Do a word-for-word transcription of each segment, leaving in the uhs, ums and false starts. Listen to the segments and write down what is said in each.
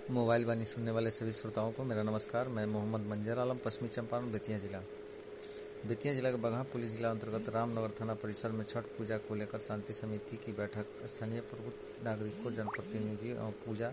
Mobile वाणी सुनने वाले सभी श्रोताओं को मेरा नमस्कार। मैं मोहम्मद मंजर आलम, पश्चिमी चंपारण, बेतिया जिला। बेतिया जिला के बगहा पुलिस जिला अंतर्गत रामनगर थाना परिसर में छठ पूजा को लेकर शांति समिति की बैठक स्थानीय प्रबुद्ध नागरिकों, जनप्रतिनिधियों एवं पूजा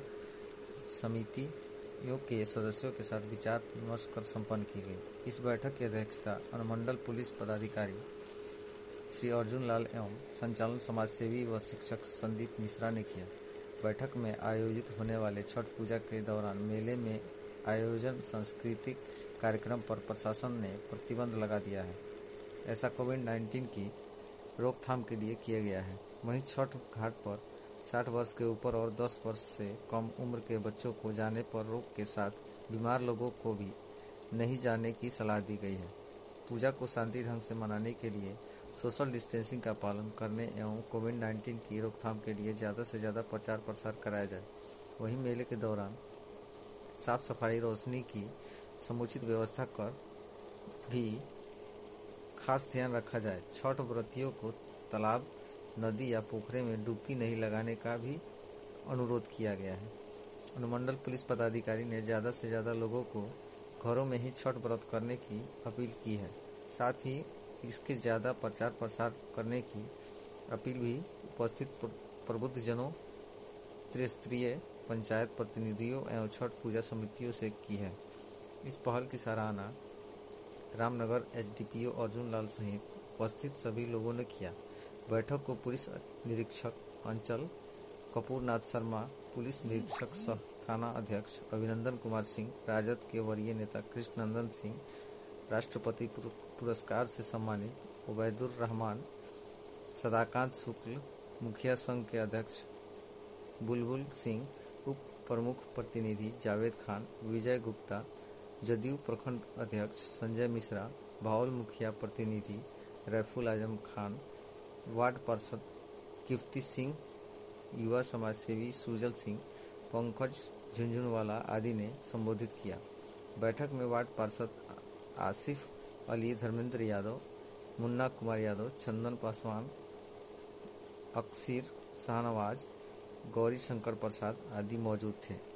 समितियों के सदस्यों के साथ विचार विमर्श कर संपन्न की गई। इस बैठक की अध्यक्षता अनुमंडल पुलिस पदाधिकारी श्री अर्जुन लाल एवं संचालन समाज सेवी व शिक्षक संदीप मिश्रा ने किया। बैठक में आयोजित होने वाले छठ पूजा के दौरान मेले में आयोजन सांस्कृतिक कार्यक्रम पर प्रशासन ने प्रतिबंध लगा दिया है। ऐसा कोविड नाइन्टीन की रोकथाम के लिए किया गया है। वहीं छठ घाट पर साठ वर्ष के ऊपर और दस वर्ष से कम उम्र के बच्चों को जाने पर रोक के साथ बीमार लोगों को भी नहीं जाने की सलाह दी गई है। पूजा को शांति ढंग से मनाने के लिए सोशल डिस्टेंसिंग का पालन करने एवं कोविड नाइन्टीन की रोकथाम के लिए ज़्यादा से ज़्यादा प्रचार प्रसार कराया जाए। वहीं मेले के दौरान साफ सफाई, रोशनी की समुचित व्यवस्था कर भी खास ध्यान रखा जाए। छठ व्रतियों को तालाब, नदी या पोखरे में डुबकी नहीं लगाने का भी अनुरोध किया गया है। अनुमंडल पुलिस पदाधिकारी ने ज़्यादा से ज़्यादा लोगों को घरों में ही छठ व्रत करने की अपील की है। साथ ही इसके ज़्यादा प्रचार प्रसार करने की अपील भी उपस्थित प्रबुद्धजनों, त्रिस्तरीय पंचायत प्रतिनिधियों एवं छठ पूजा समितियों से की है। इस पहल की सराहना रामनगर एसडीपीओ अर्जुन लाल सहित उपस्थित सभी लोगों ने किया। बैठक को पुलिस निरीक्षक अंचल कपूर नाथ शर्मा, पुलिस निरीक्षक सह थाना अध्यक्ष अभिनंदन कुमार सिंह, राजद के वरीय नेता कृष्णनंदन सिंह, राष्ट्रपति पुरस्कार से सम्मानित उबैदुर रहमान, सदाकांत शुक्ल, मुखिया संघ के अध्यक्ष बुलबुल सिंह, उप प्रमुख प्रतिनिधि जावेद खान, विजय गुप्ता, जदयू प्रखंड अध्यक्ष संजय मिश्रा, भावल मुखिया प्रतिनिधि रैफुल आजम खान, वार्ड पार्षद कीर्ति सिंह, युवा समाज सेवी सुजल सिंह, पंकज झुंझुनवाला आदि ने संबोधित किया। बैठक में वार्ड पार्षद आसिफ अली, धर्मेंद्र यादव, मुन्ना कुमार यादव, चंदन पासवान, अक्सीर शाहनवाज, गौरी शंकर प्रसाद आदि मौजूद थे।